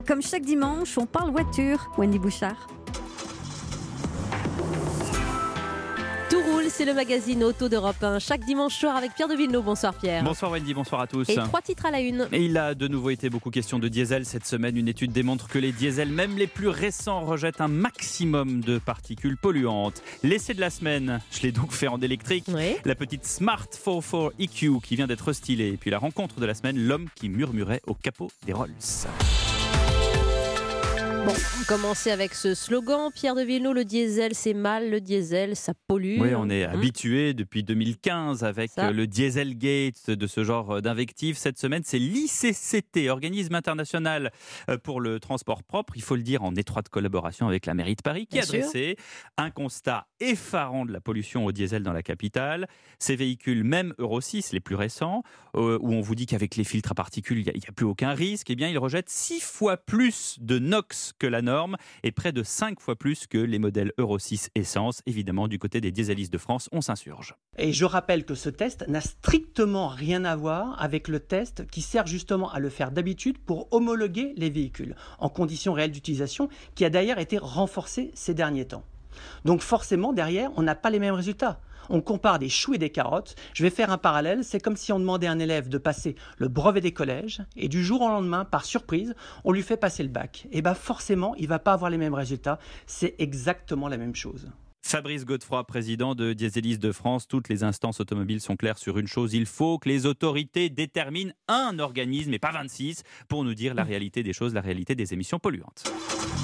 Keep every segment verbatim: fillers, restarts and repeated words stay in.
Comme chaque dimanche, on parle voiture. Wendy Bouchard. Tout roule, c'est le magazine auto d'Europe un. Chaque dimanche soir avec Pierre de Villeneuve. Bonsoir Pierre. Bonsoir Wendy, bonsoir à tous. Et trois titres à la une. Et il a de nouveau été beaucoup question de diesel cette semaine. Une étude démontre que les diesels, même les plus récents, rejettent un maximum de particules polluantes. L'essai de la semaine, je l'ai donc fait en électrique. Oui. La petite Smart quatre quatre E Q qui vient d'être stylée. Et puis la rencontre de la semaine, l'homme qui murmurait au capot des Rolls. Bon, on commencer avec ce slogan, Pierre de Villeneuve, le diesel c'est mal, le diesel ça pollue. Oui, on est Hum. habitué depuis deux mille quinze avec Ça. le Dieselgate, de ce genre d'invective. Cette semaine, c'est l'I C C T, organisme international pour le transport propre, il faut le dire en étroite collaboration avec la mairie de Paris, qui Bien a dressé un constat effarant de la pollution au diesel dans la capitale. Ces véhicules, même Euro six, les plus récents, euh, où on vous dit qu'avec les filtres à particules, il n'y a, a plus aucun risque, eh bien, ils rejettent six fois plus de NOx que la norme et près de cinq fois plus que les modèles Euro six essence. Évidemment, du côté des dieselistes de France, on s'insurge. Et je rappelle que ce test n'a strictement rien à voir avec le test qui sert justement à le faire d'habitude pour homologuer les véhicules en conditions réelles d'utilisation, qui a d'ailleurs été renforcé ces derniers temps. Donc forcément, derrière, on n'a pas les mêmes résultats. On compare des choux et des carottes. Je vais faire un parallèle. C'est comme si on demandait à un élève de passer le brevet des collèges et du jour au lendemain, par surprise, on lui fait passer le bac. Et bien forcément, il ne va pas avoir les mêmes résultats. C'est exactement la même chose. Fabrice Godefroy, président de Dieselistes de France, toutes les instances automobiles sont claires sur une chose, il faut que les autorités déterminent un organisme et pas vingt-six pour nous dire la réalité des choses, la réalité des émissions polluantes.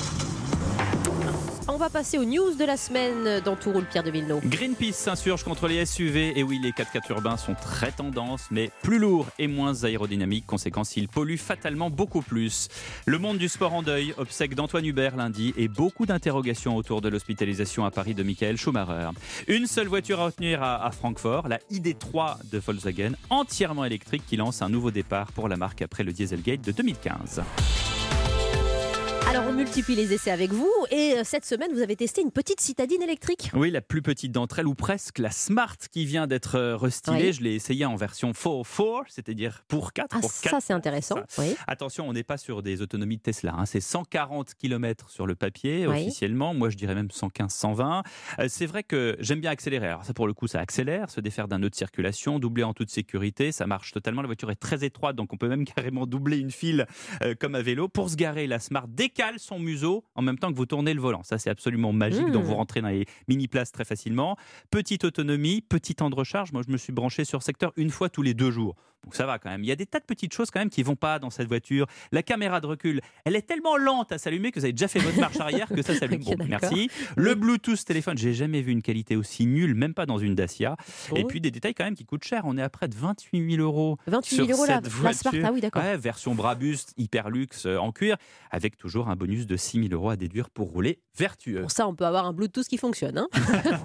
On va passer aux news de la semaine dans Tout roule, Pierre de Villeneuve. Greenpeace s'insurge contre les S U V. Et oui, les quatre-quatre urbains sont très tendance, mais plus lourds et moins aérodynamiques. Conséquence, ils polluent fatalement beaucoup plus. Le monde du sport en deuil, obsèque d'Antoine Hubert lundi et beaucoup d'interrogations autour de l'hospitalisation à Paris de Michael Schumacher. Une seule voiture à retenir à, à Francfort, la I D trois de Volkswagen, entièrement électrique, qui lance un nouveau départ pour la marque après le Dieselgate de deux mille quinze. Alors on multiplie les essais avec vous et cette semaine vous avez testé une petite citadine électrique. Oui, la plus petite d'entre elles, ou presque, la Smart, qui vient d'être restylée. Oui. Je l'ai essayée en version quatre quatre, c'est-à-dire pour quatre. Ah pour ça quatre. c'est intéressant. Oui. Attention, on n'est pas sur des autonomies de Tesla, hein. C'est cent quarante kilomètres sur le papier, Oui. officiellement. Moi, je dirais même cent quinze, cent vingt. Euh, c'est vrai que j'aime bien accélérer. Alors ça, pour le coup, ça accélère, se défaire d'un nœud de circulation, doubler en toute sécurité. Ça marche totalement. La voiture est très étroite, donc on peut même carrément doubler une file euh, comme à vélo. Pour se garer, la Smart décale son museau en même temps que vous tournez le volant. Ça, c'est absolument magique. Mmh. Donc, vous rentrez dans les mini-places très facilement. Petite autonomie, petit temps de recharge. Moi, je me suis branché sur secteur une fois tous les deux jours. Donc, ça va quand même. Il y a des tas de petites choses quand même qui ne vont pas dans cette voiture. La caméra de recul, elle est tellement lente à s'allumer que vous avez déjà fait votre marche arrière que ça s'allume. Ok, Bon, d'accord. merci. Le Bluetooth téléphone, j'ai jamais vu une qualité aussi nulle, même pas dans une Dacia. Oh. Et puis, des détails quand même qui coûtent cher. On est à près de vingt-huit mille euros. vingt-huit mille sur euros la, cette la Smart. voiture. Ah oui d'accord. Ouais, version Brabus, hyper luxe, euh, en cuir, avec toujours un bonus de six mille euros à déduire pour rouler vertueux. Pour ça on peut avoir un Bluetooth qui fonctionne. Hein.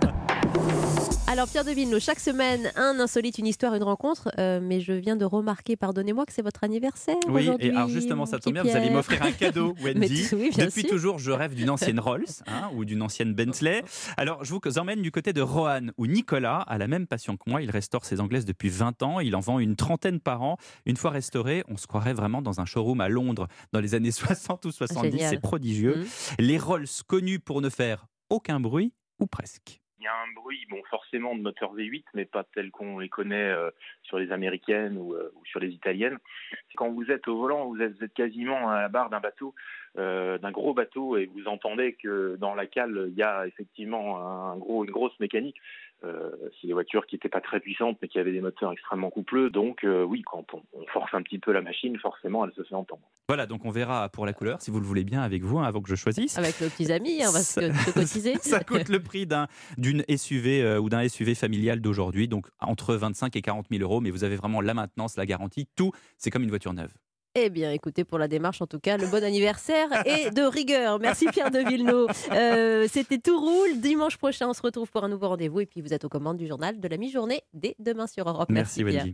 Alors Pierre de Villeneuve, chaque semaine un insolite, une histoire, une rencontre. Euh, mais je viens de remarquer, pardonnez-moi, que c'est votre anniversaire Oui, aujourd'hui. et alors justement, ça mon tombe bien, petit vous allez Pierre. m'offrir un cadeau, Mais Wendy. tu- oui, bien Depuis sûr. toujours, je rêve d'une ancienne Rolls hein, ou d'une ancienne Bentley. Alors, je vous emmène du côté de Roanne, où Nicolas a la même passion que moi. Il restaure ses anglaises depuis vingt ans. Il en vend une trentaine par an. Une fois restaurées, on se croirait vraiment dans un showroom à Londres dans les années soixante ou soixante-dix. Génial. C'est prodigieux. Mmh. Les Rolls connus pour ne faire aucun bruit, ou presque. Il y a un bruit, bon, forcément de moteur V huit, mais pas tel qu'on les connaît euh, sur les américaines ou, euh, ou sur les italiennes. Quand vous êtes au volant, vous êtes, vous êtes quasiment à la barre d'un bateau, euh, d'un gros bateau, et vous entendez que dans la cale, il y a effectivement un gros, une grosse mécanique. Euh, c'est des voitures qui n'étaient pas très puissantes, mais qui avaient des moteurs extrêmement coupleux. Donc euh, oui, quand on, on force un petit peu la machine, forcément, elle se fait entendre. Voilà, donc on verra pour la couleur, si vous le voulez bien, avec vous, hein, avant que je choisisse. Avec nos petits amis, hein, on va se, se cotiser. Ça coûte le prix d'un, d'une S U V euh, ou d'un S U V familial d'aujourd'hui, donc entre vingt-cinq et quarante mille euros, mais vous avez vraiment la maintenance, la garantie, tout, c'est comme une voiture neuve. Eh bien, écoutez, pour la démarche, en tout cas, le bon anniversaire et de rigueur. Merci Pierre de Villeneuve. Euh, c'était Tout roule. Dimanche prochain, on se retrouve pour un nouveau rendez-vous. Et puis, vous êtes aux commandes du journal de la mi-journée dès demain sur Europe. Merci, Pierre. Wendy.